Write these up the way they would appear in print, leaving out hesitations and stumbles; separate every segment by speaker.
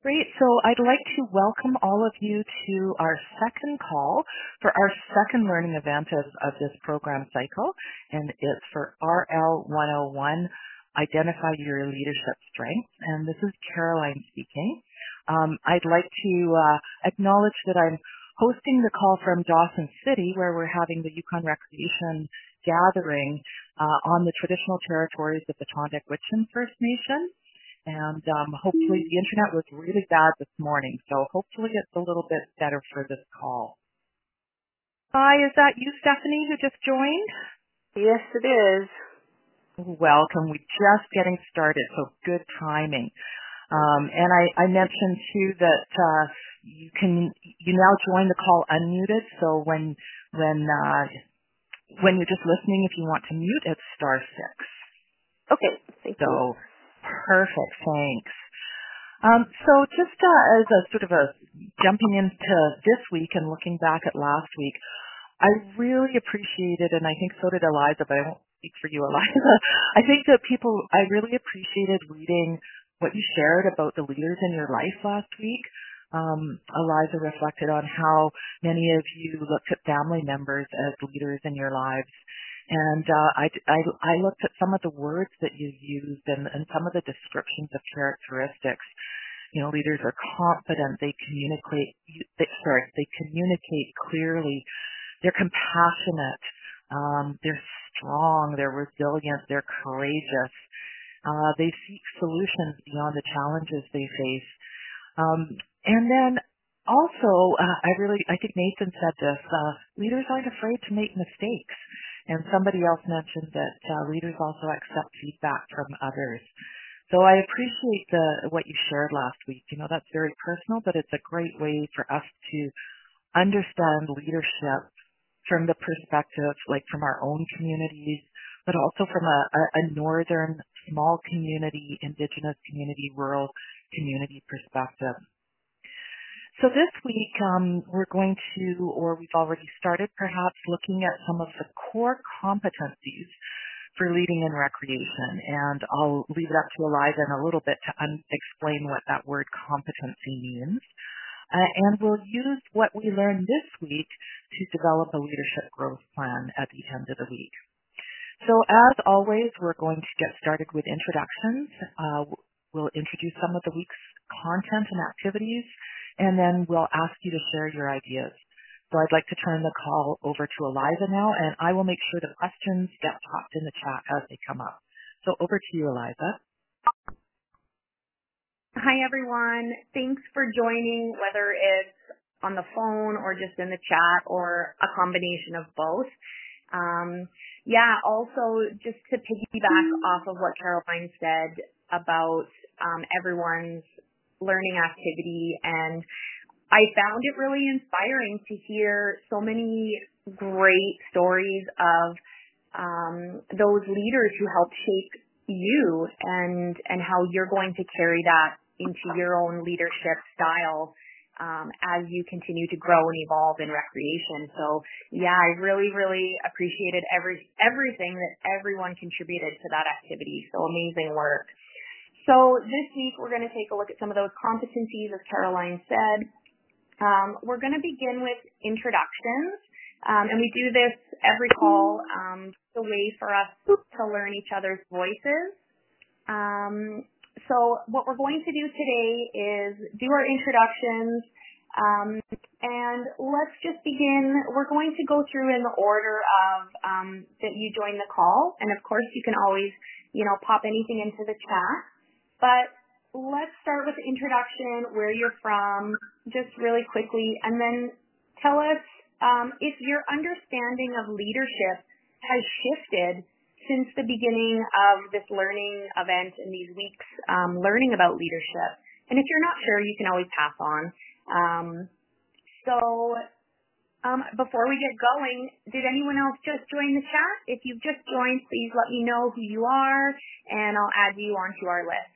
Speaker 1: Great. So I'd like to welcome all of you to our second call for our second learning event of this program cycle, and it's for RL 101, Identify Your Leadership Strengths, and this is Caroline speaking. I'd like to acknowledge that I'm hosting the call from Dawson City, where we're having the Yukon Recreation Gathering on the traditional territories of the Tondak-Witchin First Nation. And hopefully the internet was really bad this morning, so hopefully it's a little bit better for this call. Hi, is that you, Stephanie, who just joined?
Speaker 2: Yes, it is.
Speaker 1: Welcome. We're just getting started, so good timing. And I mentioned too that you now join the call unmuted, so when you're just listening, if you want to mute, it's *6.
Speaker 2: Okay, thank you.
Speaker 1: So perfect, thanks. So just as a sort of a jumping into this week and looking back at last week, I really appreciated, and I think so did Eliza, but I won't speak for you, Eliza. I think that I really appreciated reading what you shared about the leaders in your life last week. Eliza reflected on how many of you looked at family members as leaders in your lives. And I looked at some of the words that you used and some of the descriptions of characteristics. You know, leaders are confident, they communicate clearly, they're compassionate, they're strong, they're resilient, they're courageous. They seek solutions beyond the challenges they face. And then also, I think Nathan said this, leaders aren't afraid to make mistakes. And somebody else mentioned that leaders also accept feedback from others. So I appreciate what you shared last week. You know, that's very personal, but it's a great way for us to understand leadership from the perspective, like from our own communities, but also from a northern small community, indigenous community, rural community perspective. So this week, we're going to, or we've already started perhaps, looking at some of the core competencies for leading in recreation. And I'll leave it up to Eliza in a little bit to explain what that word competency means. And we'll use what we learned this week to develop a leadership growth plan at the end of the week. So as always, we're going to get started with introductions. We'll introduce some of the week's content and activities, and then we'll ask you to share your ideas. So I'd like to turn the call over to Eliza now, and I will make sure the questions get popped in the chat as they come up. So over to you, Eliza.
Speaker 3: Hi, everyone. Thanks for joining, whether it's on the phone or just in the chat or a combination of both. Also, just to piggyback off of what Caroline said about everyone's learning activity, and I found it really inspiring to hear so many great stories of those leaders who helped shape you and how you're going to carry that into your own leadership style as you continue to grow and evolve in recreation. So I really, really appreciated everything that everyone contributed to that activity. So amazing work. So this week we're going to take a look at some of those competencies, as Caroline said. We're going to begin with introductions, and we do this every call. It's a way for us to learn each other's voices. So what we're going to do today is do our introductions, and let's just begin. We're going to go through in the order of that you join the call, and of course you can always, pop anything into the chat. But let's start with the introduction, where you're from, just really quickly, and then tell us if your understanding of leadership has shifted since the beginning of this learning event and these weeks learning about leadership. And if you're not sure, you can always pass on. Before we get going, did anyone else just join the chat? If you've just joined, please let me know who you are, and I'll add you onto our list.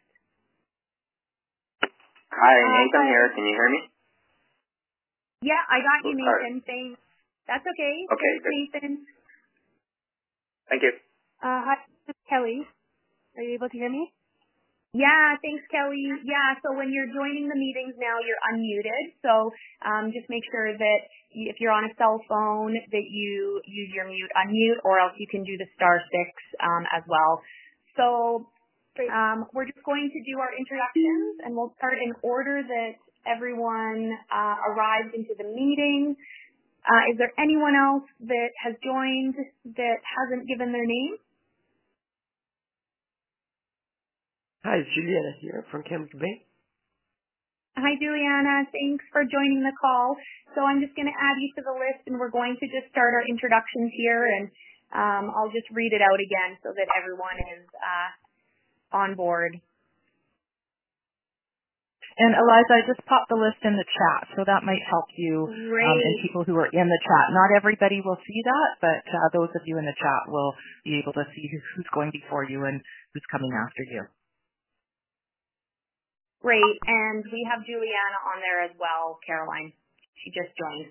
Speaker 4: Hi, Nathan here. Can you hear me?
Speaker 3: Yeah, I got you, Nathan. Thanks. That's okay.
Speaker 4: Okay,
Speaker 3: thanks,
Speaker 4: good.
Speaker 3: Nathan.
Speaker 4: Thank you.
Speaker 5: Hi, this is Kelly. Are you able to hear me?
Speaker 3: Yeah, thanks, Kelly. Yeah, so when you're joining the meetings now, you're unmuted. So just make sure that if you're on a cell phone, that you use your mute unmute, or else you can do the *6 as well. So we're just going to do our introductions, and we'll start in order that everyone arrives into the meeting. Is there anyone else that has joined that hasn't given their name?
Speaker 5: Hi, it's Juliana here from Campbell Bay.
Speaker 3: Hi, Juliana. Thanks for joining the call. So I'm just going to add you to the list, and we're going to just start our introductions here, and I'll just read it out again so that everyone is on board.
Speaker 1: And Eliza, I just popped the list in the chat, so that might help you and people who are in the chat. Not everybody will see that, but those of you in the chat will be able to see who's going before you and who's coming after you.
Speaker 3: Great, and we have Juliana on there as well, Caroline. She just joined.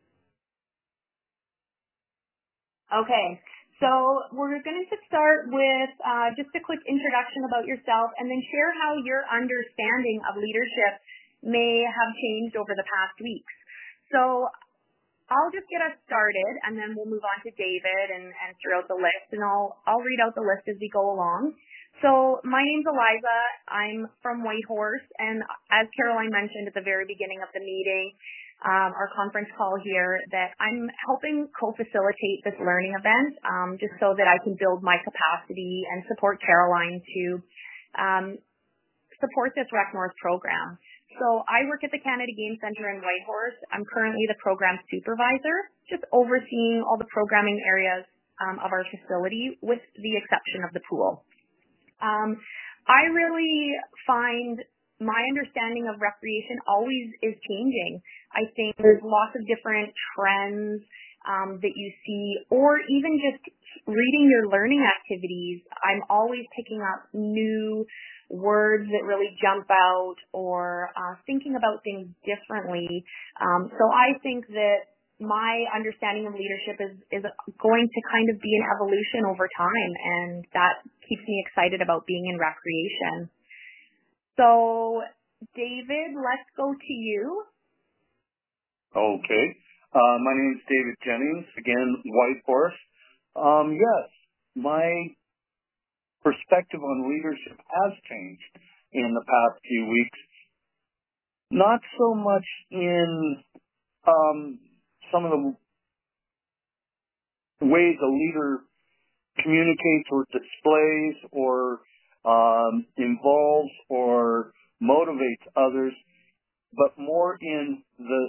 Speaker 3: Okay, so we're going to start with just a quick introduction about yourself, and then share how your understanding of leadership may have changed over the past weeks. So I'll just get us started, and then we'll move on to David and throughout the list, and I'll read out the list as we go along. So my name's Eliza. I'm from Whitehorse, and as Caroline mentioned at the very beginning of the meeting, our conference call here, that I'm helping co-facilitate this learning event just so that I can build my capacity and support Caroline to support this Rec North program. So I work at the Canada Game Centre in Whitehorse. I'm currently the program supervisor, just overseeing all the programming areas of our facility with the exception of the pool. I really find my understanding of recreation always is changing. I think there's lots of different trends that you see, or even just reading your learning activities. I'm always picking up new words that really jump out, or thinking about things differently. So I think that my understanding of leadership is going to kind of be an evolution over time, and that keeps me excited about being in recreation. So, David, let's go to you.
Speaker 6: Okay. My name is David Jennings, again, Whitehorse. Yes, my perspective on leadership has changed in the past few weeks. Not so much in some of the ways a leader communicates or displays or involves or motivates others, but more in the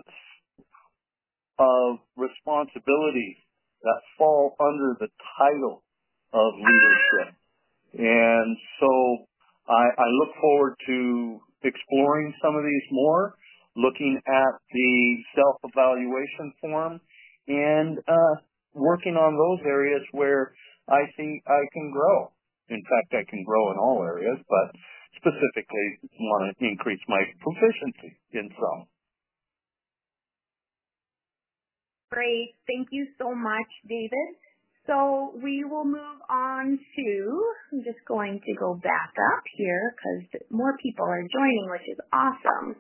Speaker 6: responsibilities that fall under the title of leadership. And so I look forward to exploring some of these more, looking at the self-evaluation form, and working on those areas where I think I can grow. In fact, I can grow in all areas, but specifically want to increase my proficiency in some.
Speaker 3: Great. Thank you so much, David. So we will move on to, I'm just going to go back up here because more people are joining, which is awesome.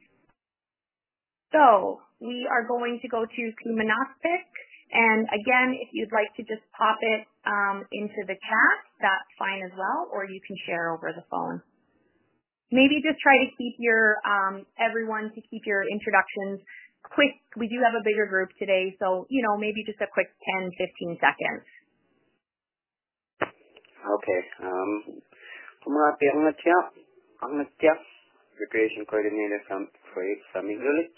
Speaker 3: So we are going to go to Kumanakpik. And again, if you'd like to just pop it into the chat, that's fine as well, or you can share over the phone. Maybe just try to keep your, everyone to keep your introductions quick. We do have a bigger group today, so, maybe just a quick 10, 15 seconds.
Speaker 7: Okay. Angatya, recreation coordinator from Igloolik.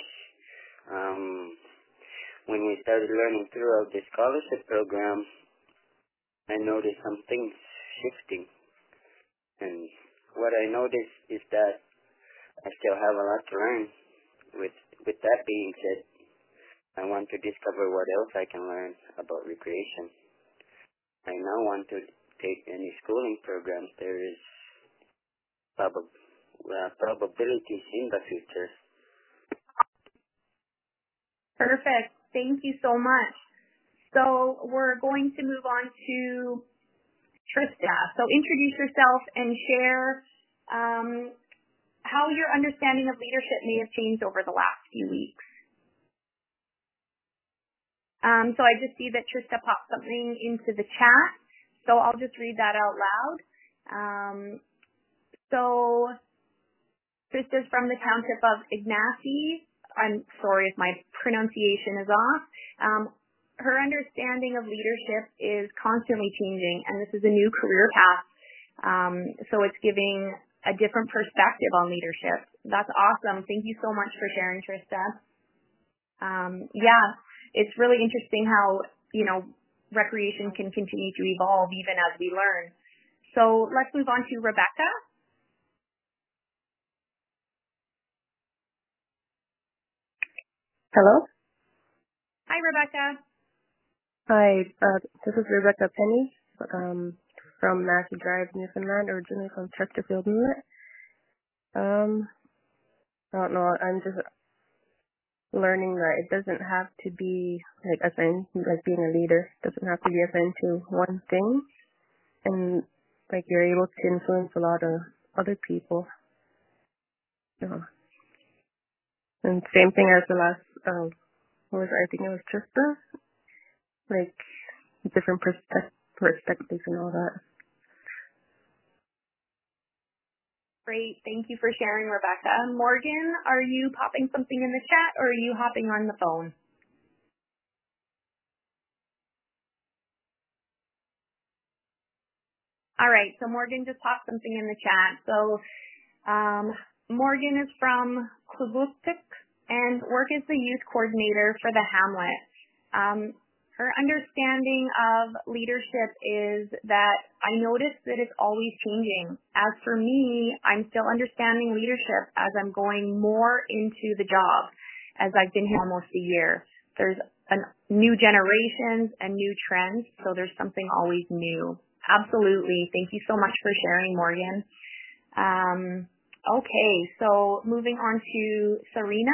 Speaker 7: When we started learning throughout the scholarship program, I noticed some things shifting. And what I noticed is that I still have a lot to learn. With that being said, I want to discover what else I can learn about recreation. I now want to take any schooling programs. There is probabilities in the future.
Speaker 3: Perfect. Thank you so much. So we're going to move on to Trista. So introduce yourself and share how your understanding of leadership may have changed over the last few weeks. So I just see that Trista popped something into the chat, so I'll just read that out loud. So Trista's from the township of Ignacy. I'm sorry if my pronunciation is off. Her understanding of leadership is constantly changing, and this is a new career path. So it's giving a different perspective on leadership. That's awesome. Thank you so much for sharing, Trista. Yeah, it's really interesting how, recreation can continue to evolve even as we learn. So let's move on to Rebecca.
Speaker 8: Hello?
Speaker 3: Hi, Rebecca.
Speaker 8: Hi, this is Rebecca Penny from Massey Drive, Newfoundland, originally from Chesterfield, Newfoundland. I don't know, I'm just learning that it doesn't have to be assigned, being a leader doesn't have to be assigned to one thing, and you're able to influence a lot of other people. And same thing as the last, I think it was Trista, different perspectives and all that.
Speaker 3: Great. Thank you for sharing, Rebecca. Morgan, are you popping something in the chat or are you hopping on the phone? All right. So Morgan just popped something in the chat. So Morgan is from Klubustik and work as the youth coordinator for the Hamlet. Her understanding of leadership is that I notice that it's always changing. As for me, I'm still understanding leadership as I'm going more into the job, as I've been here almost a year. There's new generations and new trends, so there's something always new. Absolutely. Thank you so much for sharing, Morgan. Okay, so moving on to Serena.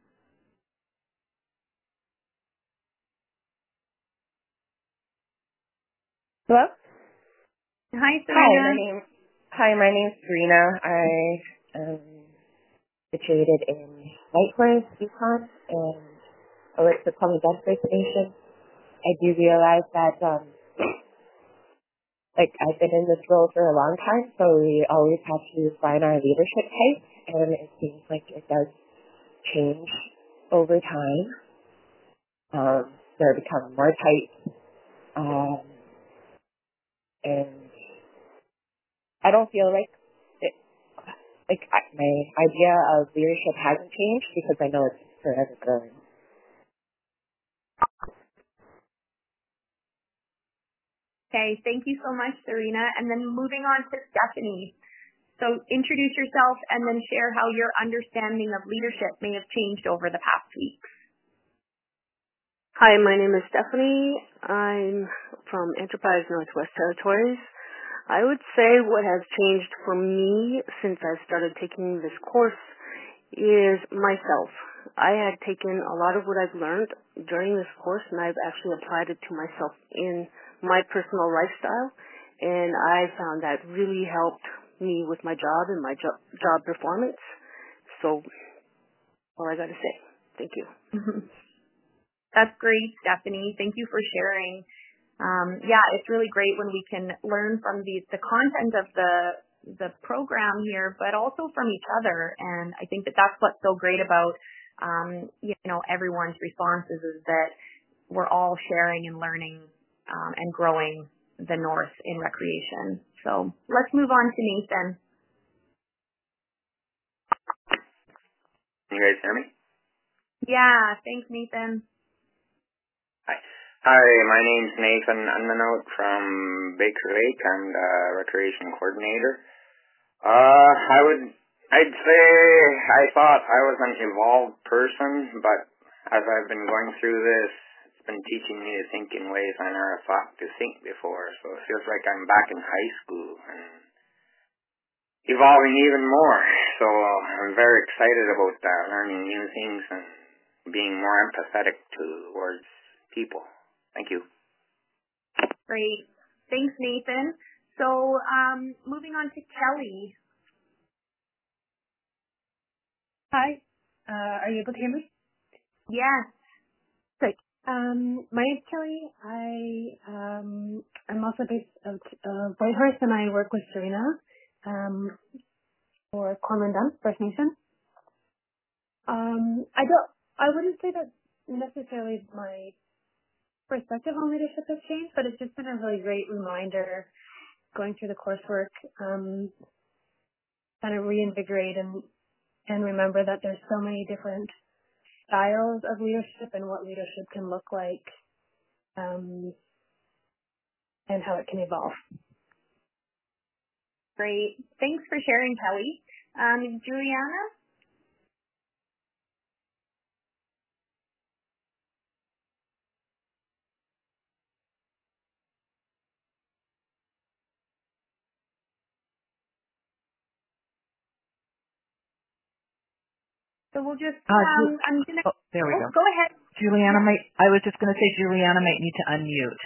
Speaker 9: Hello?
Speaker 3: Hi, Serena.
Speaker 9: Hi, my name's Serena. I am situated in Whitehorse, Yukon, and I work for Common Dust First Nation. I do realize that, I've been in this role for a long time, so we always have to find our leadership type, and it seems like it does change over time. There become more types, and I don't feel my idea of leadership hasn't changed because I know it's forever growing.
Speaker 3: Okay, thank you so much, Serena. And then moving on to Stephanie. So introduce yourself and then share how your understanding of leadership may have changed over the past weeks.
Speaker 2: Hi, my name is Stephanie. I'm from Enterprise Northwest Territories. I would say what has changed for me since I started taking this course is myself. I had taken a lot of what I've learned during this course and I've actually applied it to myself in my personal lifestyle, and I found that really helped me with my job and my job performance. So, all I got to say. Thank you.
Speaker 3: That's great, Stephanie. Thank you for sharing. It's really great when we can learn from the content of the program here, but also from each other. And I think that that's what's so great about, everyone's responses is that we're all sharing and learning and growing the North in recreation. So let's move on to Nathan.
Speaker 4: Can you guys hear me?
Speaker 3: Yeah, thanks, Nathan.
Speaker 4: Hi, my name's Nathan Unmanote from Baker Lake. I'm the recreation coordinator. I'd say I thought I was an evolved person, but as I've been going through this, it's been teaching me to think in ways I never thought to think before. So it feels like I'm back in high school and evolving even more. So I'm very excited about that, learning new things and being more empathetic towards people. Thank you.
Speaker 3: Great. Thanks, Nathan. So moving on to Kelly.
Speaker 10: Hi. Are you able to hear me?
Speaker 3: Yes.
Speaker 10: Great. My name's Kelly. I'm also based out of Whitehorse, and I work with Serena for Cormorant First Nation. I wouldn't say that necessarily my perspective on leadership has changed, but it's just been a really great reminder going through the coursework, kind of reinvigorate and remember that there's so many different styles of leadership and what leadership can look like, and how it can evolve.
Speaker 3: Great. Thanks for sharing, Kelly. Juliana? So we'll just, I'm going to...
Speaker 1: there we go.
Speaker 3: Go ahead.
Speaker 1: Juliana I was just going to say Juliana might need to unmute.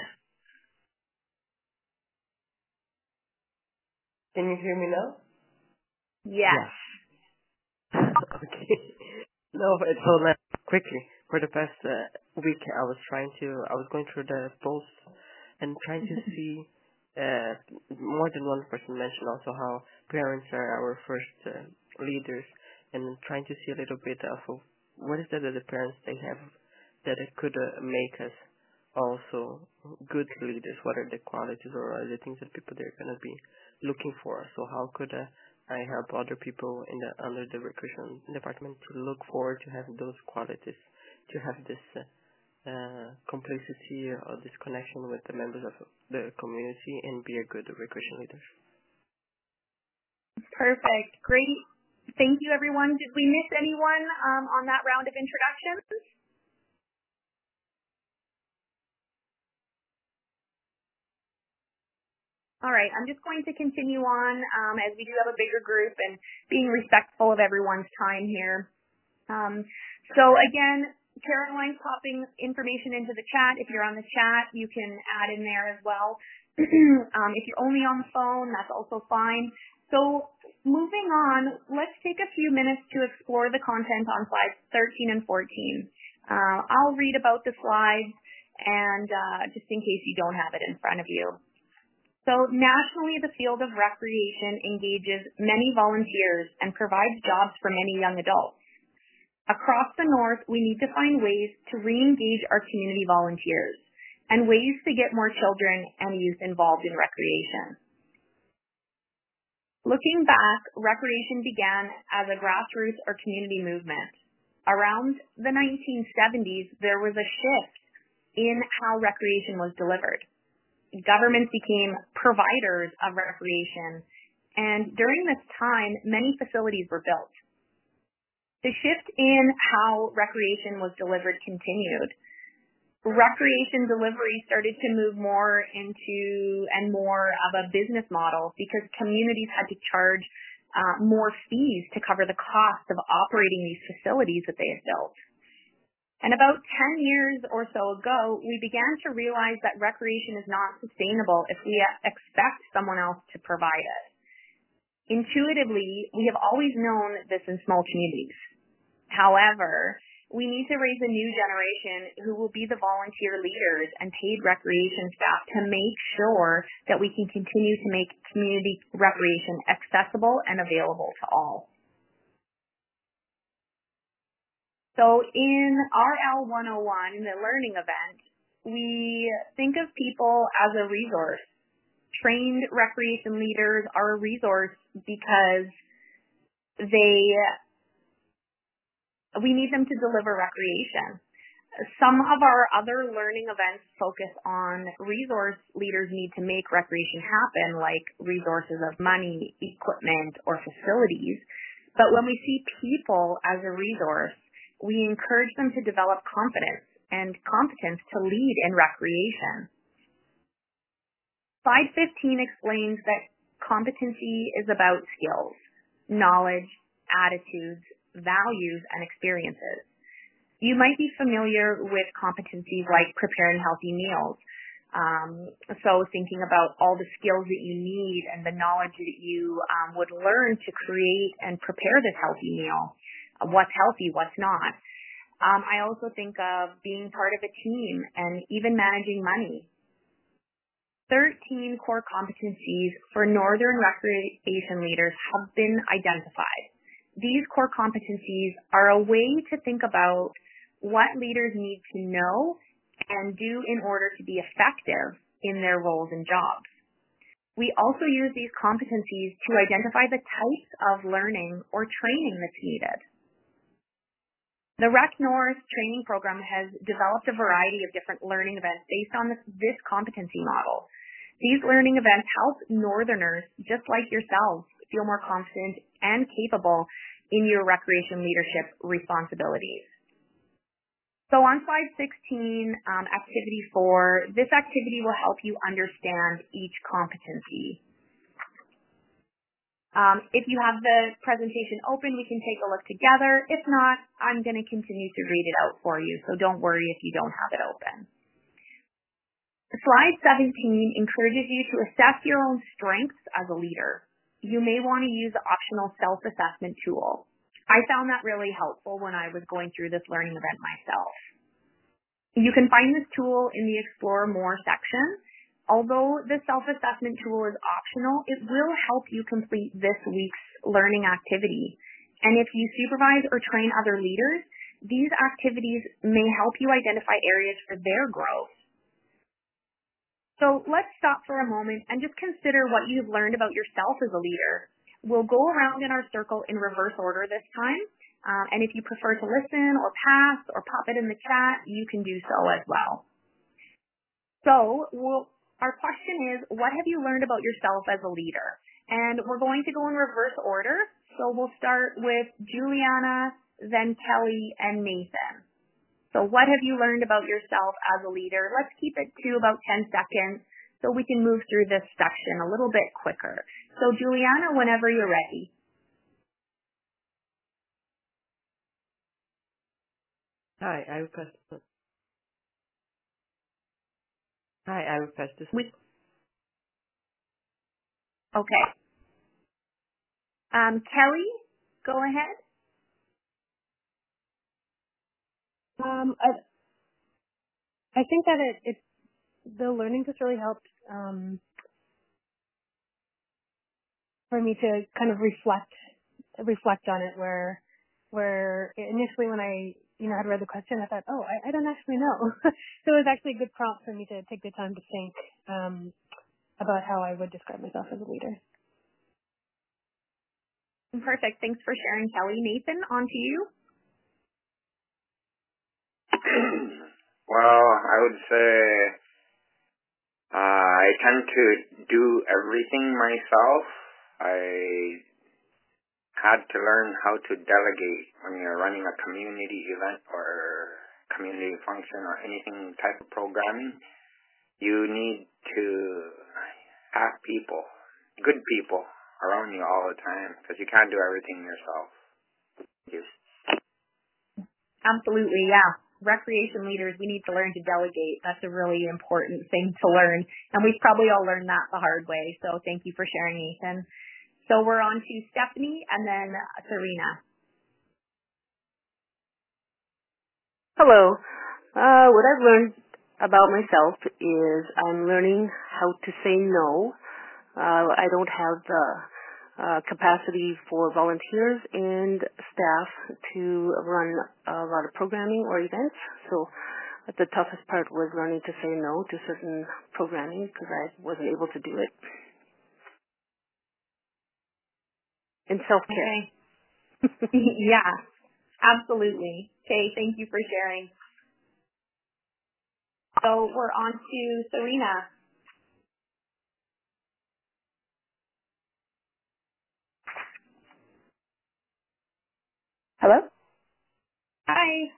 Speaker 5: Can you hear me now?
Speaker 3: Yes.
Speaker 5: Okay. No, so quickly, for the past week, I was going through the posts and trying to see, more than one person mentioned also how parents are our first leaders, and trying to see a little bit of what is that the parents they have that it could make us also good leaders. What are the qualities or are the things that people they're going to be looking for? So how could I help other people under the recruitment department to look forward to have those qualities, to have this complicity or this connection with the members of the community and be a good recruitment leader.
Speaker 3: Perfect. Great. Thank you, everyone. Did we miss anyone on that round of introductions? All right, I'm just going to continue on as we do have a bigger group and being respectful of everyone's time here. So again, Caroline's popping information into the chat. If you're on the chat, you can add in there as well. If you're only on the phone, that's also fine. So moving on, let's take a few minutes to explore the content on slides 13 and 14. I'll read about the slides and just in case you don't have it in front of you. So nationally, the field of recreation engages many volunteers and provides jobs for many young adults. Across the North, we need to find ways to re-engage our community volunteers and ways to get more children and youth involved in recreation. Looking back, recreation began as a grassroots or community movement. Around the 1970s, there was a shift in how recreation was delivered. Governments became providers of recreation, and during this time, many facilities were built. The shift in how recreation was delivered continued. Recreation delivery started to move more into and more of a business model because communities had to charge more fees to cover the cost of operating these facilities that they had built. And about 10 years or so ago, we began to realize that recreation is not sustainable if we expect someone else to provide it. Intuitively, we have always known this in small communities. However, we need to raise a new generation who will be the volunteer leaders and paid recreation staff to make sure that we can continue to make community recreation accessible and available to all. So in RL 101, the learning event, we think of people as a resource. Trained recreation leaders are a resource because we need them to deliver recreation. Some of our other learning events focus on resource leaders need to make recreation happen, like resources of money, equipment, or facilities. But when we see people as a resource, we encourage them to develop confidence and competence to lead in recreation. Slide 15 explains that competency is about skills, knowledge, attitudes, values, and experiences. You might be familiar with competencies like preparing healthy meals. So thinking about all the skills that you need and the knowledge that you would learn to create and prepare this healthy meal. what's healthy, what's not. I also think of being part of a team and even managing money. 13 core competencies for Northern recreation leaders have been identified. These core competencies are a way to think about what leaders need to know and do in order to be effective in their roles and jobs. We also use these competencies to identify the types of learning or training that's needed. The Rec North training program has developed a variety of different learning events based on this competency model. These learning events help Northerners, just like yourselves, feel more confident and capable in your recreation leadership responsibilities. So on slide 16, activity 4, this activity will help you understand each competency. If you have the presentation open, we can take a look together. If not, I'm going to continue to read it out for you, so don't worry if you don't have it open. Slide 17 encourages you to assess your own strengths as a leader. You may want to use the optional self-assessment tool. I found that really helpful when I was going through this learning event myself. You can find this tool in the Explore More section. Although the self-assessment tool is optional, it will help you complete this week's learning activity. And if you supervise or train other leaders, these activities may help you identify areas for their growth. So let's stop for a moment and just consider what you've learned about yourself as a leader. We'll go around in our circle in reverse order this time. And if you prefer to listen or pass or pop it in the chat, you can do so as well. So our question is, what have you learned about yourself as a leader? And we're going to go in reverse order. So we'll start with Juliana, then Kelly, and Nathan. So what have you learned about yourself as a leader? Let's keep it to about 10 seconds so we can move through this section a little bit quicker. So Juliana, whenever you're ready.
Speaker 5: Hi, I request this.
Speaker 3: Okay. Kelly, go ahead.
Speaker 10: I think that the learning just really helped for me to kind of reflect on it, where initially when I had read the question, I thought, oh, I don't actually know. So it was actually a good prompt for me to take the time to think about how I would describe myself as a leader.
Speaker 3: Perfect. Thanks for sharing, Kelly. Nathan, on to you.
Speaker 4: Well, I would say I tend to do everything myself. I had to learn how to delegate when you're running a community event or community function or anything type of programming. You need to have people, good people, around you all the time because you can't do everything yourself.
Speaker 3: Absolutely, yeah. Recreation leaders, we need to learn to delegate. That's a really important thing to learn. And we've probably all learned that the hard way. So thank you for sharing, Nathan. So we're on to Stephanie and then Serena.
Speaker 2: Hello. What I've learned about myself is I'm learning how to say no. I don't have the capacity for volunteers and staff to run a lot of programming or events. So the toughest part was learning to say no to certain programming because I wasn't able to do it. And self-care.
Speaker 3: Okay. Yeah, absolutely. Okay, thank you for sharing. So we're on to Serena.
Speaker 11: Hello?
Speaker 3: Hi.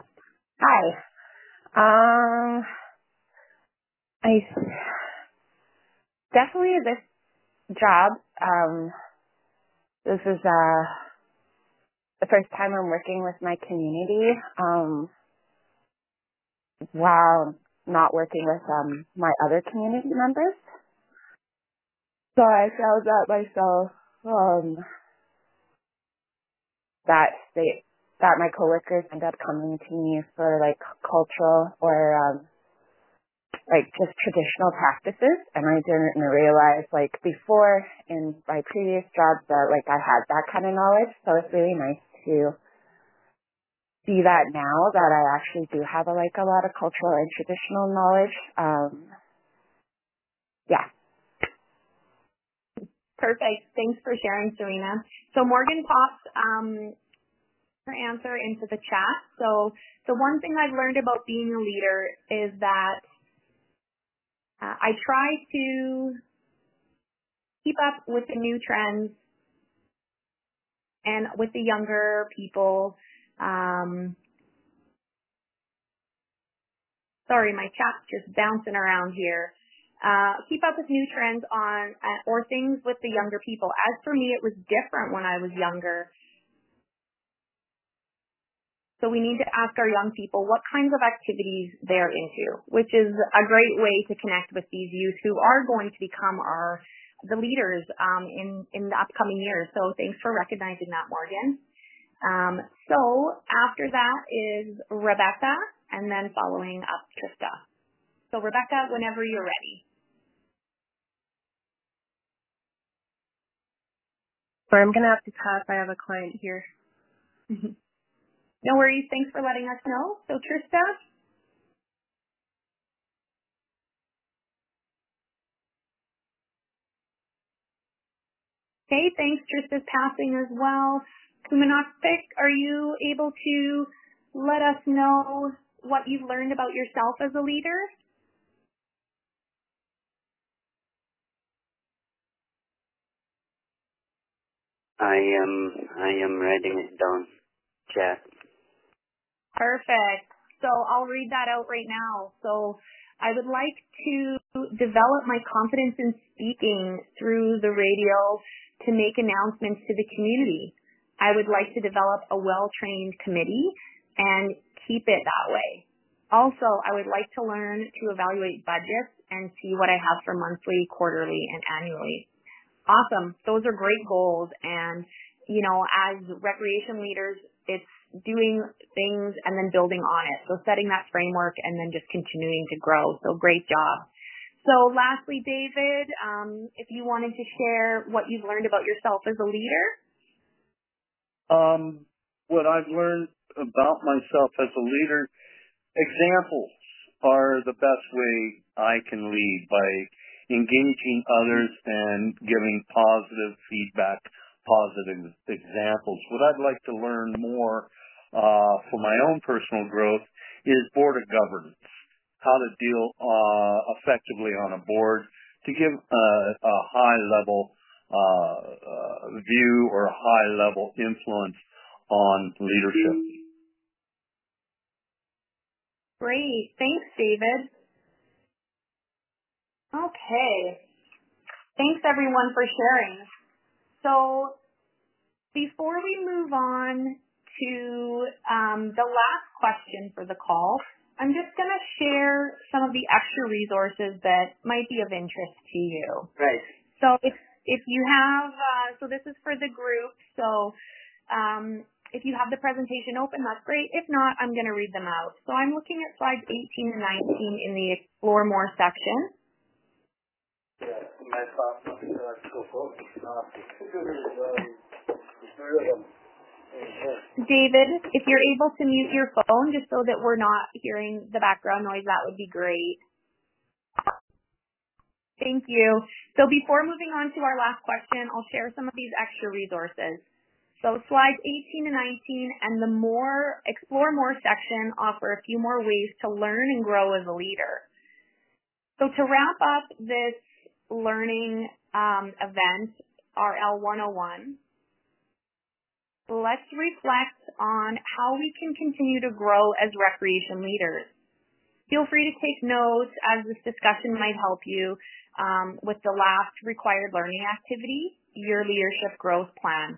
Speaker 11: Hi. I definitely this job, this is the first time I'm working with my community, while not working with my other community members. So I found that myself, that that my coworkers end up coming to me for like cultural or like just traditional practices, and I didn't realize like before in my previous jobs that like I had that kind of knowledge. So it's really nice to see that now that I actually do have a lot of cultural and traditional knowledge. Yeah.
Speaker 3: Perfect. Thanks for sharing, Serena. So Morgan popped her answer into the chat. So the one thing I've learned about being a leader is that I try to keep up with the new trends and with the younger people. Sorry, my chat's just bouncing around here. Keep up with new trends on or things with the younger people. As for me, it was different when I was younger. So we need to ask our young people what kinds of activities they're into, which is a great way to connect with these youth who are going to become the leaders in the upcoming years. So thanks for recognizing that, Morgan. So after that is Rebecca, and then following up Trista. So Rebecca, whenever you're ready.
Speaker 8: Sorry, I'm going to have to pass. I have a client here.
Speaker 3: No worries. Thanks for letting us know. So Trista? Okay, thanks. Trista's passing as well. Kumanakpik, are you able to let us know what you've learned about yourself as a leader?
Speaker 7: I am writing it down, chat.
Speaker 3: Perfect. So I'll read that out right now. So I would like to develop my confidence in speaking through the radio to make announcements to the community. I would like to develop a well-trained committee and keep it that way. Also, I would like to learn to evaluate budgets and see what I have for monthly, quarterly, and annually. Awesome. Those are great goals. And, as recreation leaders, it's doing things and then building on it. So setting that framework and then just continuing to grow. So great job. So lastly, David, if you wanted to share what you've learned about yourself as a leader.
Speaker 6: What I've learned about myself as a leader, examples are the best way I can lead, by engaging others and giving positive feedback, positive examples. What I'd like to learn more for my own personal growth is board of governance, how to deal effectively on a board, to give a high-level view or a high-level influence on leadership.
Speaker 3: Great. Thanks, David. Okay. Thanks, everyone, for sharing. So before we move on to the last question for the call, I'm just going to share some of the extra resources that might be of interest to you.
Speaker 7: Right.
Speaker 3: So if you have, so this is for the group. So if you have the presentation open, that's great. If not, I'm going to read them out. So I'm looking at slides 18 and 19 in the Explore More section. David, if you're able to mute your phone just so that we're not hearing the background noise, that would be great. Thank you. So before moving on to our last question, I'll share some of these extra resources. So slides 18 and 19 and the Explore More section offer a few more ways to learn and grow as a leader. So to wrap up this learning event, RL 101, let's reflect on how we can continue to grow as recreation leaders. Feel free to take notes, as this discussion might help you with the last required learning activity, your leadership growth plan.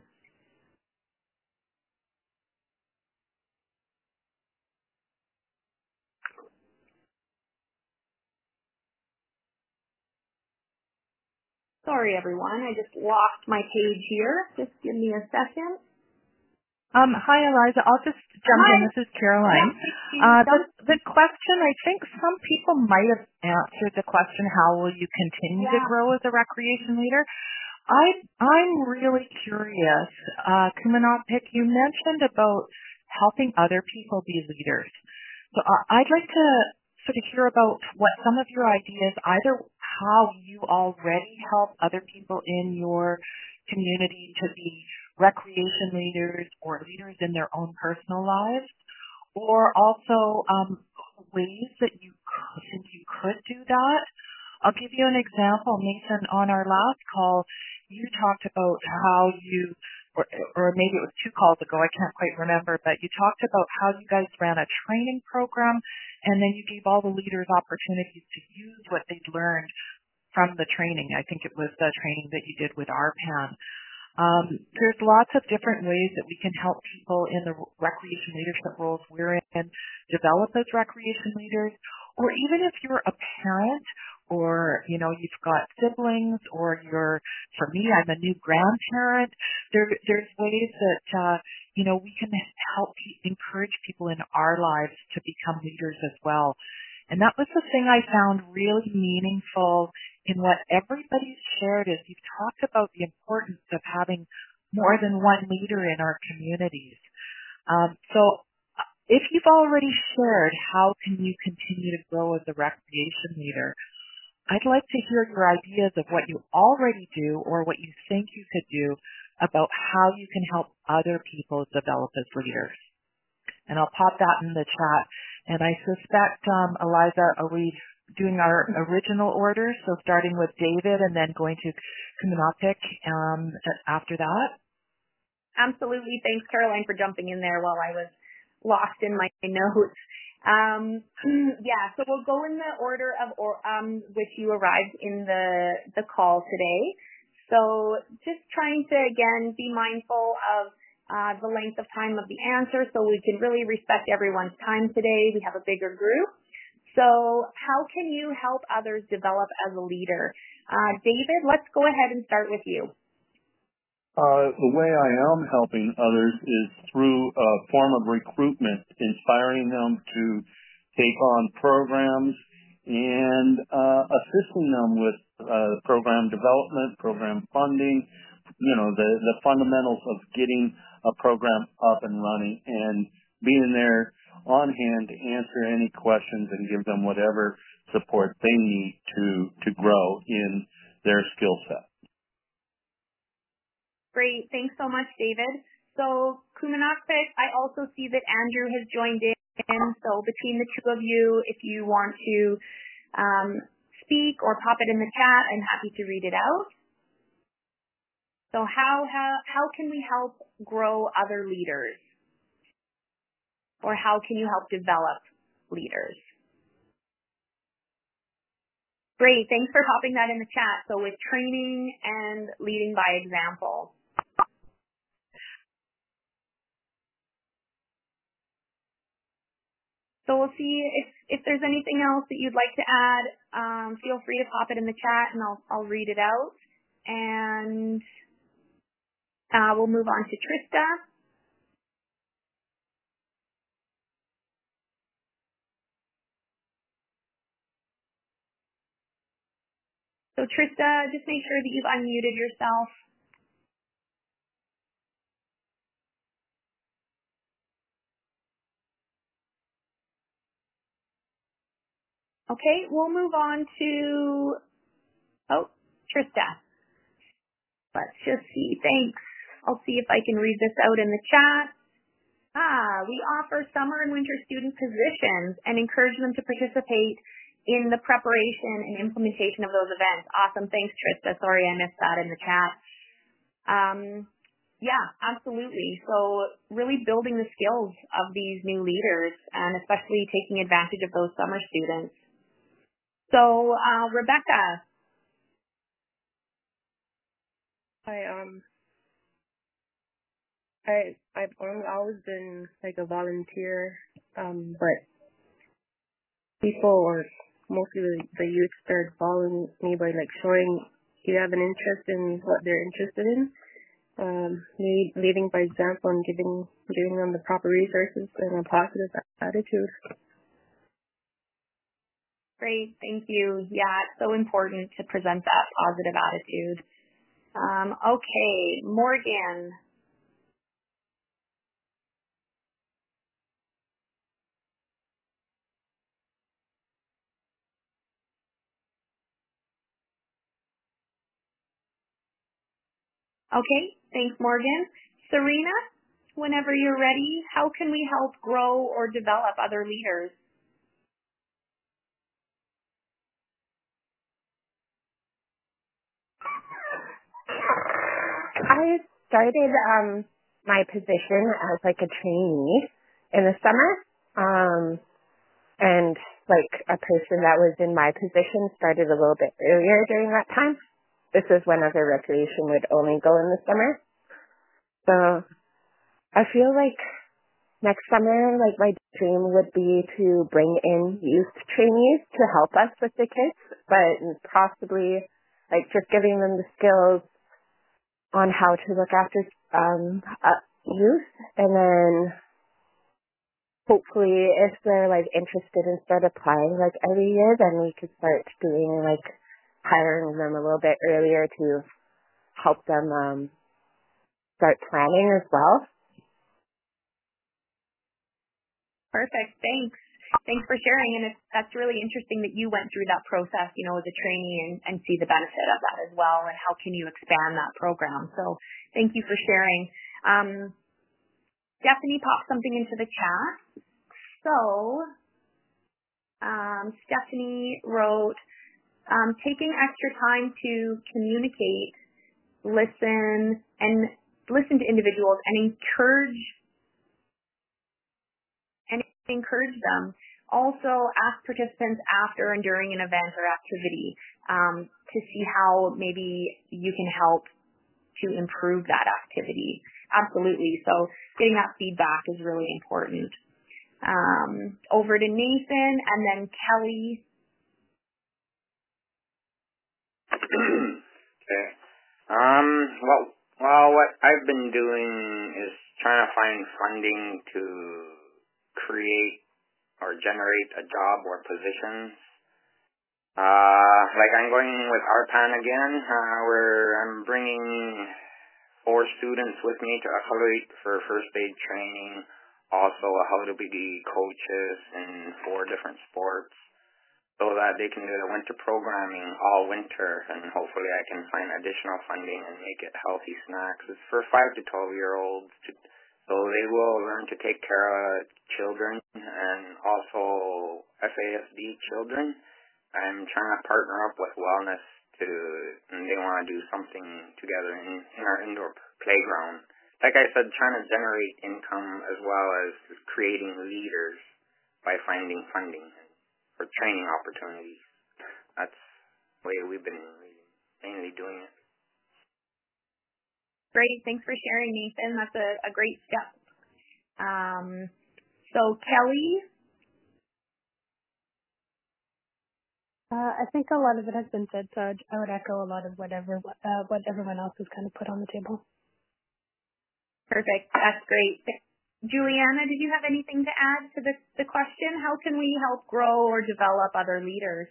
Speaker 3: Sorry, everyone. I just lost my page here. Just give me a second.
Speaker 1: Hi, Eliza. I'll just jump in. This is Caroline. The question, I think some people might have answered the question, how will you continue to grow as a recreation leader? I'm really curious. Kumanopik, you mentioned about helping other people be leaders. So I'd like to sort of hear about what some of your ideas, either how you already help other people in your community to be recreation leaders or leaders in their own personal lives, or also ways that you think you could do that. I'll give you an example. Nathan, on our last call, you talked about how you, or maybe it was 2 calls ago, I can't quite remember, but you talked about how you guys ran a training program, and then you gave all the leaders opportunities to use what they'd learned from the training. I think it was the training that you did with RPAN. There's lots of different ways that we can help people in the recreation leadership roles we're in develop as recreation leaders, or even if you're a parent or, you've got siblings, or for me, I'm a new grandparent. There's ways that, we can help encourage people in our lives to become leaders as well. And that was the thing I found really meaningful in what everybody's shared is you've talked about the importance of having more than one leader in our communities. So if you've already shared how can you continue to grow as a recreation leader, I'd like to hear your ideas of what you already do or what you think you could do about how you can help other people develop as leaders. And I'll pop that in the chat. And I suspect, Eliza, are we doing our original order? So starting with David and then going to Kumanopik after that?
Speaker 3: Absolutely. Thanks, Caroline, for jumping in there while I was lost in my notes. So we'll go in the order of which you arrived in the call today. So just trying to, again, be mindful of the length of time of the answer so we can really respect everyone's time today. We have a bigger group. So how can you help others develop as a leader? David, let's go ahead and start with you.
Speaker 6: The way I am helping others is through a form of recruitment, inspiring them to take on programs and assisting them with program development, program funding, the fundamentals of getting a program up and running and being there on hand to answer any questions and give them whatever support they need to grow in their skill set.
Speaker 3: Great. Thanks so much, David. So, Kumanopik, I also see that Andrew has joined in. So between the two of you, if you want to speak or pop it in the chat, I'm happy to read it out. So how can we help grow other leaders? Or how can you help develop leaders? Great. Thanks for popping that in the chat. So with training and leading by example. So we'll see if there's anything else that you'd like to add. Feel free to pop it in the chat and I'll read it out. And we'll move on to Trista. So Trista, just make sure that you've unmuted yourself. Okay, we'll move on to, Trista. Let's just see. Thanks. I'll see if I can read this out in the chat. We offer summer and winter student positions and encourage them to participate in the preparation and implementation of those events. Awesome. Thanks, Trista. Sorry I missed that in the chat. Yeah, absolutely. So really building the skills of these new leaders and especially taking advantage of those summer students. So, Rebecca.
Speaker 8: Hi, I've always been like a volunteer, but people or mostly the youth started following me by like showing you have an interest in what they're interested in, leading by example and giving them the proper resources and a positive attitude.
Speaker 3: Great, thank you. Yeah, it's so important to present that positive attitude. Okay, Morgan. Okay, thanks, Morgan. Serena, whenever you're ready, how can we help grow or develop other leaders?
Speaker 11: I started my position as like a trainee in the summer, and like a person that was in my position started a little bit earlier during that time. This is whenever recreation would only go in the summer. So I feel like next summer, like my dream would be to bring in youth trainees to help us with the kids, but possibly like just giving them the skills on how to look after youth, and then hopefully if they're like interested and start applying like every year, then we could start doing like hiring them a little bit earlier to help them start planning as well.
Speaker 3: Perfect, thanks. Thanks for sharing, and that's really interesting that you went through that process, you know, as a trainee and see the benefit of that as well, and how can you expand that program. So thank you for sharing. Stephanie popped something into the chat. So Stephanie wrote, taking extra time to communicate, listen to individuals and encourage them. Also, ask participants after and during an event or activity to see how maybe you can help to improve that activity. Absolutely. So getting that feedback is really important. Over to Nathan and then Kelly.
Speaker 4: Okay. Well, what I've been doing is trying to find funding to create or generate a job or positions. Like I'm going with RPAN again, where I'm bringing 4 students with me to Akhaluit for first aid training, also how to be coaches in 4 different sports, so that they can do the winter programming all winter, and hopefully I can find additional funding and make it healthy snacks. It's for 5 to 12-year-olds, so they will learn to take care of children and also FASD children. I'm trying to partner up with Wellness and they want to do something together in our indoor playground. Like I said, trying to generate income as well as creating leaders by finding funding for training opportunities. That's the way we've been mainly doing it.
Speaker 3: Great. Thanks for sharing, Nathan. That's a great step. So Kelly?
Speaker 10: I think a lot of it has been said, so I would echo a lot of what everyone else has kind of put on the table.
Speaker 3: Perfect. That's great. Juliana, did you have anything to add to the question? How can we help grow or develop other leaders?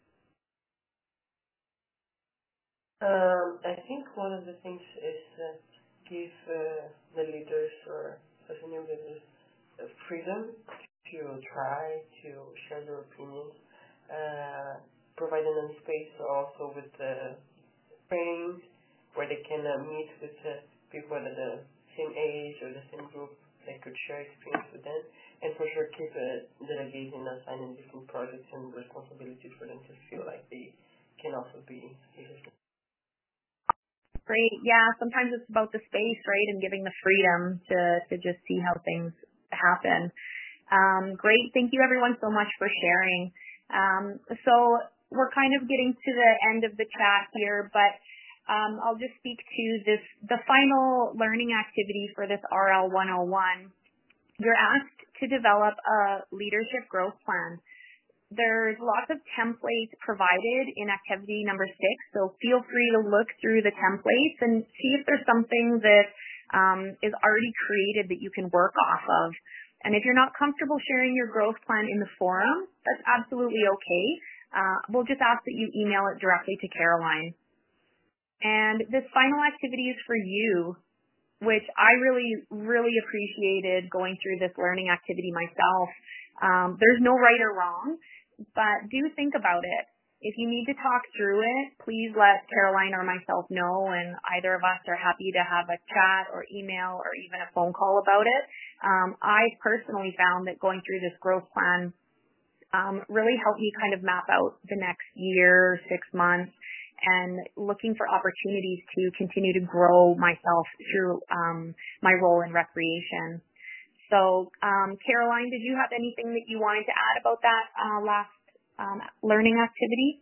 Speaker 5: I think one of the things is give the leaders or new leaders freedom to try to share their opinions, providing them space also with trainings where they can meet with people at the same age or the same group. They could share experience with them, and for sure keep delegating and assigning different projects and responsibilities for them to feel like they can also be leaders.
Speaker 3: Great. Yeah, sometimes it's about the space, right, and giving the freedom to just see how things happen. Great. Thank you, everyone, so much for sharing. So we're kind of getting to the end of the chat here, but I'll just speak to the final learning activity for this RL 101. You're asked to develop a leadership growth plan. There's lots of templates provided in activity number 6, so feel free to look through the templates and see if there's something that is already created that you can work off of. And if you're not comfortable sharing your growth plan in the forum, that's absolutely okay. We'll just ask that you email it directly to Caroline. And this final activity is for you, which I really appreciated going through this learning activity myself. There's no right or wrong, but do think about it. If you need to talk through it, please let Caroline or myself know, and either of us are happy to have a chat or email or even a phone call about it. I personally found that going through this growth plan really helped me kind of map out the next year, 6 months, and looking for opportunities to continue to grow myself through my role in recreation. So, Caroline, did you have anything that you wanted to add about that last learning activity?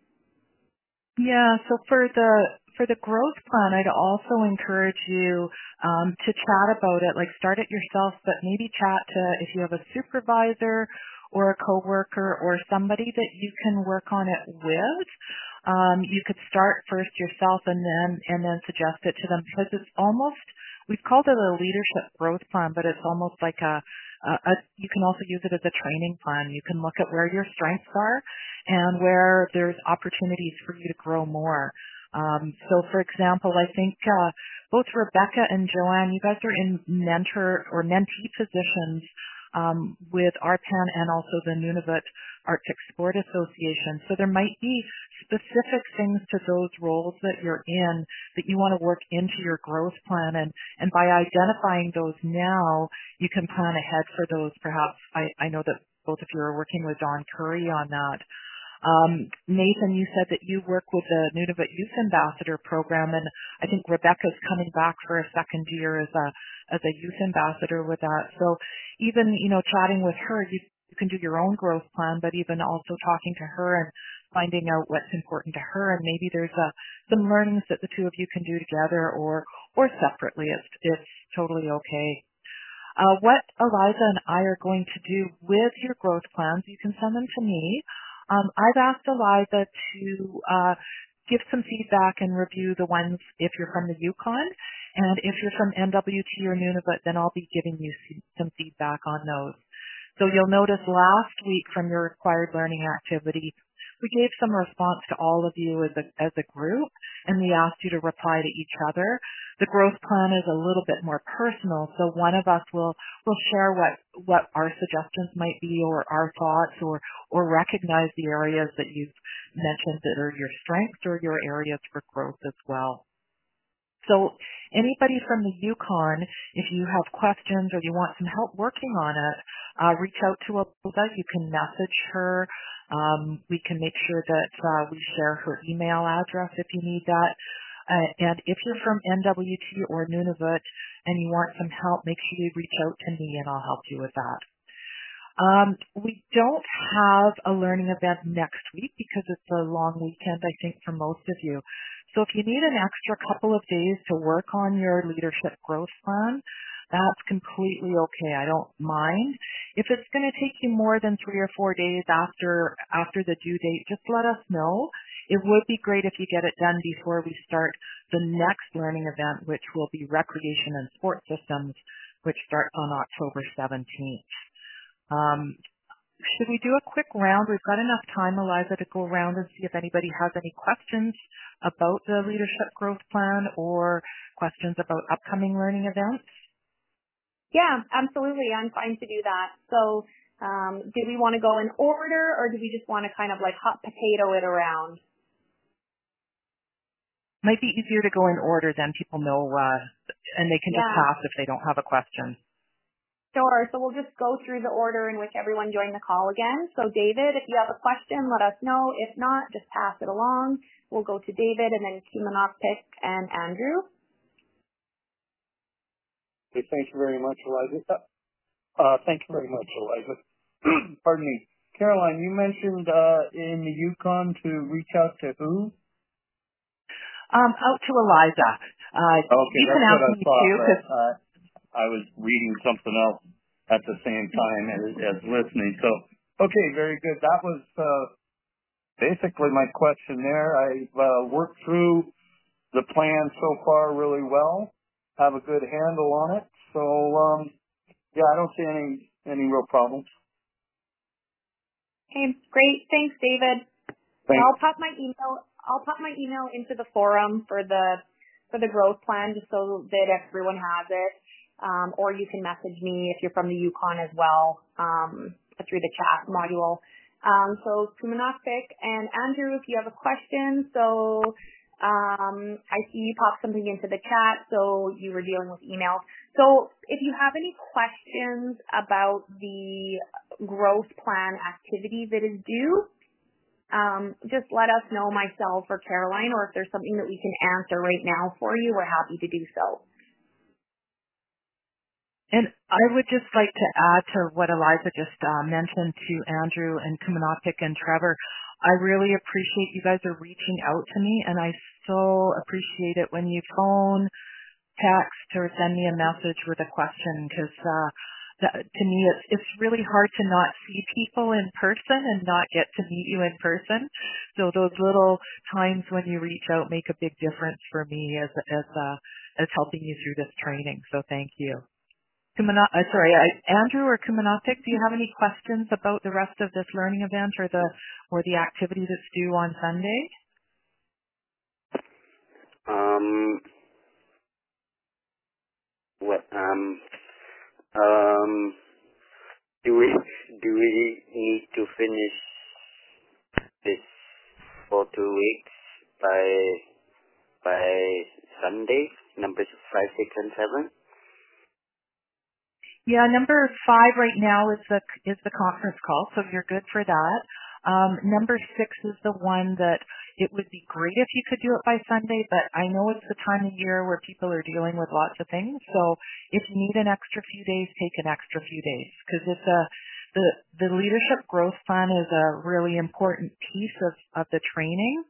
Speaker 1: Yeah, so for the growth plan, I'd also encourage you to chat about it, like start it yourself, but maybe chat to, if you have a supervisor or a coworker or somebody that you can work on it with. You could start first yourself and then suggest it to them, because it's almost, we've called it a leadership growth plan, but it's almost like you can also use it as a training plan. You can look at where your strengths are and where there's opportunities for you to grow more. So for example, I think both Rebecca and Joanne, you guys are in mentor or mentee positions with RPAN and also the Nunavut Arctic Sport Association. So there might be specific things to those roles that you're in that you want to work into your growth plan. And by identifying those now, you can plan ahead for those. Perhaps, I know that both of you are working with Don Curry on that. Nathan, you said that you work with the Nunavut Youth Ambassador program, and I think Rebecca's coming back for a second year as a youth ambassador with that. So even, chatting with her, you can do your own growth plan, but even also talking to her and finding out what's important to her, and maybe there's some learnings that the two of you can do together or separately. It's totally okay. What Eliza and I are going to do with your growth plans, you can send them to me. I've asked Eliza to give some feedback and review the ones if you're from the Yukon, and if you're from NWT or Nunavut, then I'll be giving you some feedback on those. So you'll notice last week from your required learning activity, we gave some response to all of you as a group, and we asked you to reply to each other. The growth plan is a little bit more personal, so one of us will share what our suggestions might be, or our thoughts, or recognize the areas that you've mentioned that are your strengths or your areas for growth as well. So anybody from the Yukon, if you have questions or you want some help working on it, reach out to Eliza. You can message her. We can make sure that we share her email address if you need that. And if you're from NWT or Nunavut and you want some help, make sure you reach out to me and I'll help you with that. We don't have a learning event next week because it's a long weekend, I think, for most of you. So if you need an extra couple of days to work on your leadership growth plan, that's completely okay. I don't mind. If it's going to take you more than 3 or 4 days after the due date, just let us know. It would be great if you get it done before we start the next learning event, which will be Recreation and Sport Systems, which starts on October 17th. Should we do a quick round? We've got enough time, Eliza, to go around and see if anybody has any questions about the leadership growth plan or questions about upcoming learning events.
Speaker 3: Yeah, absolutely. I'm fine to do that. So do we want to go in order, or do we just want to kind of like hot potato it around?
Speaker 1: Might be easier to go in order, then people know, and they can just pass if they don't have a question.
Speaker 3: Sure. So we'll just go through the order in which everyone joined the call again. So David, if you have a question, let us know. If not, just pass it along. We'll go to David and then Kimanoptik and Andrew.
Speaker 6: Okay, thank you very much, Eliza. Pardon me. Caroline, you mentioned in the Yukon to reach out to who?
Speaker 1: Out to Eliza.
Speaker 6: Okay,
Speaker 1: you
Speaker 6: that's
Speaker 1: can
Speaker 6: what I
Speaker 1: me
Speaker 6: thought.
Speaker 1: too,
Speaker 6: I was reading something else at the same time as listening. So, Okay, very good. That was basically my question there. I've worked through the plan so far really well, have a good handle on it. So, yeah, I don't see any real problems.
Speaker 3: Okay, great. Thanks, David.
Speaker 6: Thanks.
Speaker 3: I'll pop my email into the forum for the growth plan just so that everyone has it. Or you can message me if you're from the Yukon as well, through the chat module. So Kumanakpik and Andrew, if you have a question, I see you popped something into the chat, so you were dealing with emails. So if you have any questions about the growth plan activity that is due, just let us know, myself or Caroline, or if there's something that we can answer right now for you, we're happy to do so.
Speaker 1: And I would just like to add to what Eliza just mentioned to Andrew and Kumanakpik and Trevor. I really appreciate you guys are reaching out to me, and I so appreciate it when you phone, text, or send me a message with a question, because to me it's really hard to not see people in person and not get to meet you in person. So those little times when you reach out make a big difference for me as helping you through this training. So thank you. Andrew or Kumanakpik, do you have any questions about the rest of this learning event or the activity that's due on Sunday?
Speaker 7: Do we need to finish this for 2 weeks by Sunday, numbers 5, 6, and 7?
Speaker 1: Yeah, number 5 right now is the conference call, so you're good for that. Number 6 is the one that it would be great if you could do it by Sunday, but I know it's the time of year where people are dealing with lots of things. So if you need an extra few days, take an extra few days, because it's the leadership growth plan is a really important piece of the training.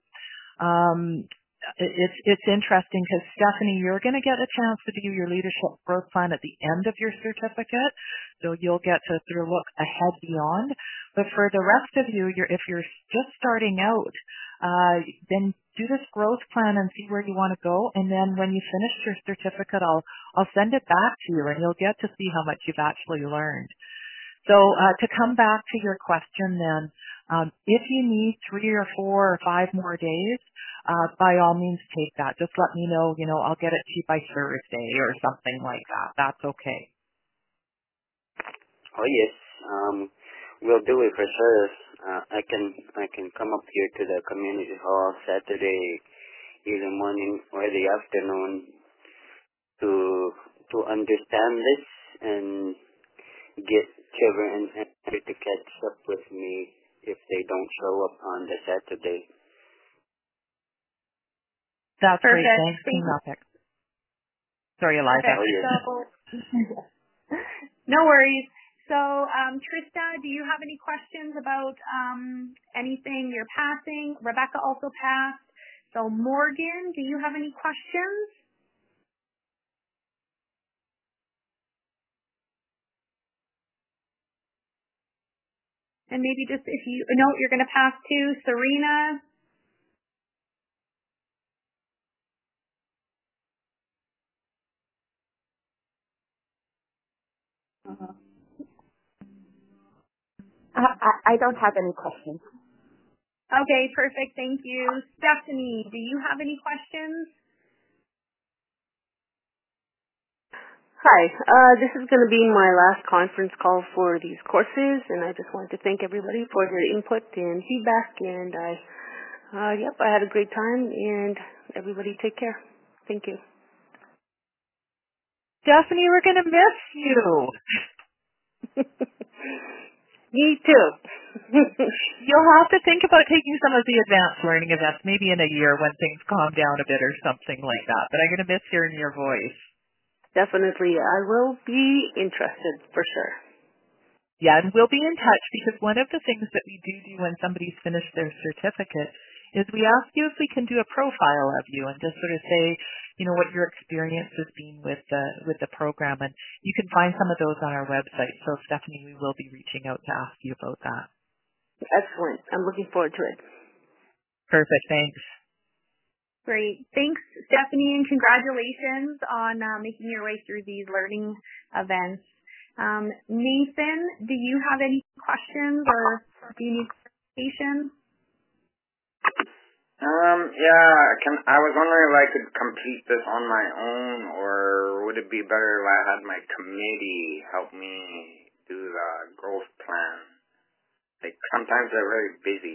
Speaker 1: It's interesting because, Stephanie, you're going to get a chance to do your leadership growth plan at the end of your certificate, so you'll get to sort of look ahead beyond. But for the rest of you, if you're just starting out, then do this growth plan and see where you want to go. And then when you finish your certificate, I'll send it back to you, and you'll get to see how much you've actually learned. So to come back to your question then, if you need 3 or 4 or 5 more days, by all means take that. Just let me know, I'll get it to you by Thursday or something like that. That's okay.
Speaker 7: Oh yes, we'll do it for sure. I can come up here to the community hall Saturday, either morning or the afternoon, to understand this and get Trevor and Andrew to catch up with me if they don't show up on the Saturday.
Speaker 1: That's
Speaker 3: perfect.
Speaker 1: Great. Thanks, Kumanakpik. Sorry, Eliza.
Speaker 3: No worries. So, Trista, do you have any questions about anything you're passing? Rebecca also passed. So, Morgan, do you have any questions? And maybe just if you know you're going to pass to Serena.
Speaker 11: I don't have any questions.
Speaker 3: Okay, perfect. Thank you. Stephanie, do you have any questions?
Speaker 2: Hi, this is going to be my last conference call for these courses, and I just want to thank everybody for their input and feedback, and I had a great time, and everybody take care. Thank you.
Speaker 1: Stephanie, we're going to miss you.
Speaker 2: Me too.
Speaker 1: You'll have to think about taking some of the advanced learning events, maybe in a year when things calm down a bit or something like that, but I'm going to miss hearing your voice.
Speaker 2: Definitely. I will be interested for sure.
Speaker 1: Yeah, and we'll be in touch because one of the things that we do when somebody's finished their certificate is we ask you if we can do a profile of you and just sort of say, what your experience has been with the program. And you can find some of those on our website. So, Stephanie, we will be reaching out to ask you about that.
Speaker 2: excellent. I'm looking forward to it.
Speaker 1: Perfect. Thanks.
Speaker 3: Great. Thanks, Stephanie, and congratulations on making your way through these learning events. Nathan, do you have any questions or do you need clarification?
Speaker 4: I was wondering if I could complete this on my own, or would it be better if I had my committee help me do the growth plan? Like, sometimes they're very busy.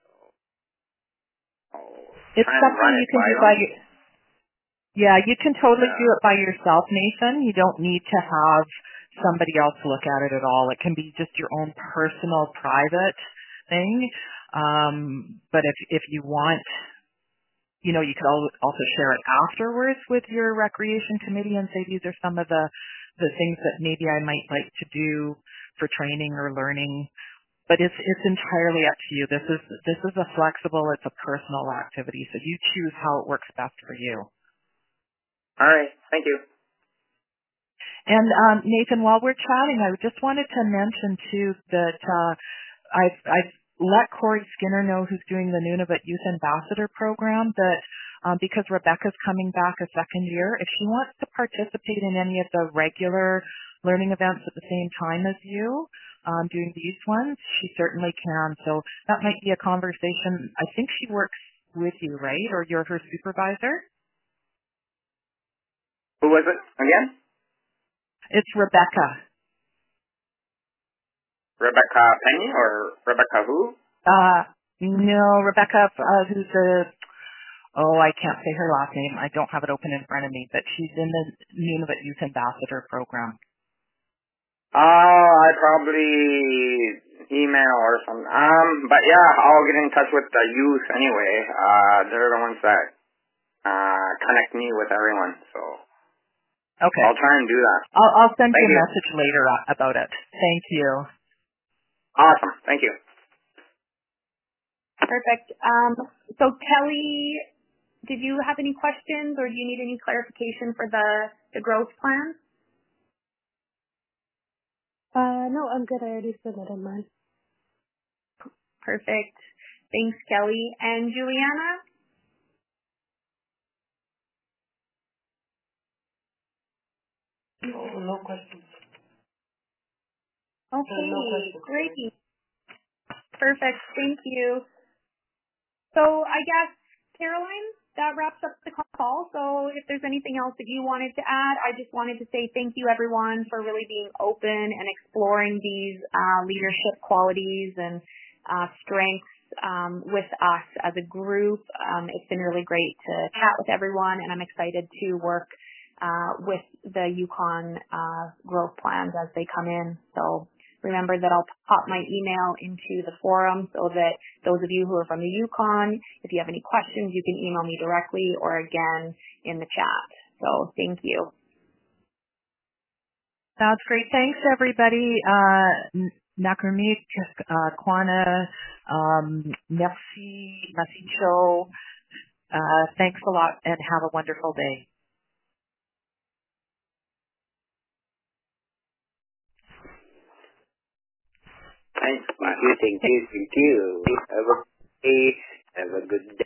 Speaker 1: It's something you can do by you can totally do it by yourself, Nathan. You don't need to have somebody else look at it at all. It can be just your own personal, private thing. But if you want, you could also share it afterwards with your recreation committee and say these are some of the things that maybe I might like to do for training or learning. But it's entirely up to you. This is a flexible, it's a personal activity, so you choose how it works best for you.
Speaker 4: All right, thank you.
Speaker 1: And Nathan, while we're chatting, I just wanted to mention too that I've let Corey Skinner know, who's doing the Nunavut Youth Ambassador Program, that because Rebecca's coming back a second year, if she wants to participate in any of the regular learning events at the same time as you, doing these ones, she certainly can. So that might be a conversation. I think she works with you, right? Or you're her supervisor?
Speaker 4: Who was it again?
Speaker 1: It's Rebecca.
Speaker 4: Rebecca Penny or Rebecca who?
Speaker 1: No, Rebecca, who's I can't say her last name. I don't have it open in front of me, but she's in the Nunavut Youth Ambassador Program.
Speaker 4: I probably email or something. But yeah, I'll get in touch with the youth anyway. They're the ones that connect me with everyone, so.
Speaker 1: Okay.
Speaker 4: I'll try and do that.
Speaker 1: I'll send you a message later about it. Thank you.
Speaker 4: Awesome. Thank you.
Speaker 3: Perfect. So Kelly, did you have any questions or do you need any clarification for the growth plan?
Speaker 10: No, I'm good. I already submitted mine.
Speaker 3: Perfect. Thanks, Kelly. And Juliana?
Speaker 5: No questions.
Speaker 3: Okay,
Speaker 5: no questions.
Speaker 3: great. Perfect. Thank you. So I guess, Caroline, that wraps up the call. So if there's anything else that you wanted to add, I just wanted to say thank you, everyone, for really being open and exploring these leadership qualities and strengths with us as a group. It's been really great to chat with everyone, and I'm excited to work with the Yukon growth plans as they come in. So remember that I'll pop my email into the forum so that those of you who are from the Yukon, if you have any questions, you can email me directly or again in the chat. So thank you.
Speaker 1: Sounds great. Thanks, everybody. Nakurmik, Kwana, merci, Masicho. Thanks a lot and have a wonderful day.
Speaker 7: Thank you. Have a good day.